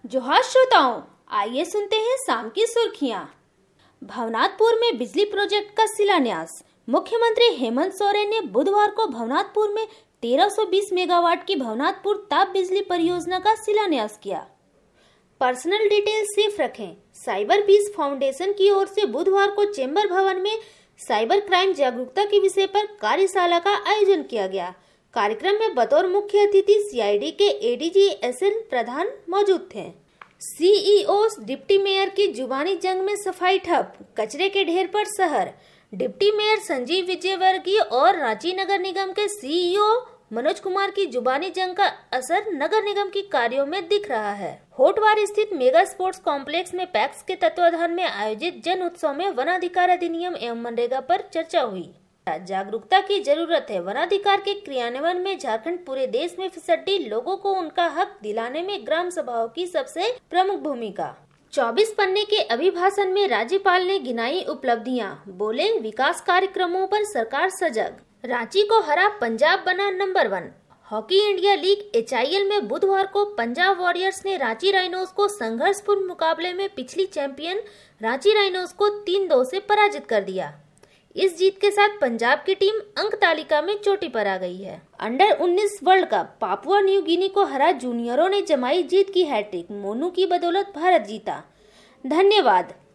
जोहार श्रोताओं, आइए सुनते हैं शाम की सुर्खियां। भवनाथपुर में बिजली प्रोजेक्ट का शिलान्यास। मुख्यमंत्री हेमंत सोरेन ने बुधवार को भवनाथपुर में 1320 मेगावाट की भवनाथपुर ताप बिजली परियोजना का शिलान्यास किया। पर्सनल डिटेल सेफ रखें। साइबर पीस फाउंडेशन की ओर से बुधवार को चेंबर भवन में साइबर क्राइम जागरूकता के विषय पर कार्यशाला का आयोजन किया गया। कार्यक्रम में बतौर मुख्य अतिथि सीआईडी के एडीजी एसएन प्रधान मौजूद थे। सीईओ डिप्टी मेयर की जुबानी जंग में सफाई ठप, कचरे के ढेर पर शहर। डिप्टी मेयर संजीव विजयवर्गीय और रांची नगर निगम के सीईओ मनोज कुमार की जुबानी जंग का असर नगर निगम की कार्यों में दिख रहा है। होटवार स्थित मेगा स्पोर्ट्स कॉम्प्लेक्स में पैक्स के तत्वाधान में आयोजित जन उत्सव में वनाधिकार अधिनियम एवं मनरेगा पर चर्चा हुई। जागरूकता की जरूरत है। वनाधिकार के क्रियान्वयन में झारखंड पूरे देश में फिसड्डी लोगों को उनका हक दिलाने में ग्राम सभाओं की सबसे प्रमुख भूमिका। 24 पन्ने के अभिभाषण में राज्यपाल ने गिनाई उपलब्धियां, बोले विकास कार्यक्रमों पर सरकार सजग। रांची को हरा पंजाब बना number 1। Hockey India league HIL में बुधवार को पंजाब वॉरियर्स ने रांची राइनोज को संघर्षपूर्ण मुकाबले में पिछली चैंपियन रांची राइनोज को 3-2 से पराजित कर दिया। इस जीत के साथ पंजाब की टीम अंक तालिका में चोटी पर आ गई है। Under 19 world cup Papua New Guinea को हरा जूनियरों ने जमाई जीत की हैट्रिक। मोनू की बदौलत भारत जीता। धन्यवाद।